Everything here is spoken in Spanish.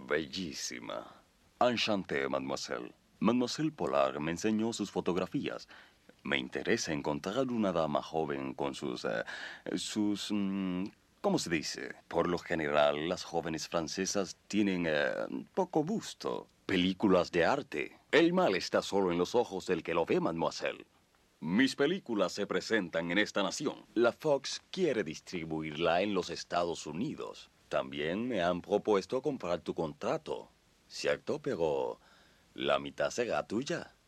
Bellísima. Enchanté, mademoiselle. Mademoiselle Pollard me enseñó sus fotografías. Me interesa encontrar una dama joven con ¿cómo se dice? Por lo general, las jóvenes francesas tienen poco gusto. Películas de arte. El mal está solo en los ojos del que lo ve, mademoiselle. Mis películas se presentan en esta nación. La Fox quiere distribuirla en los Estados Unidos. También me han propuesto comprar tu contrato. Cierto, pero la mitad será tuya.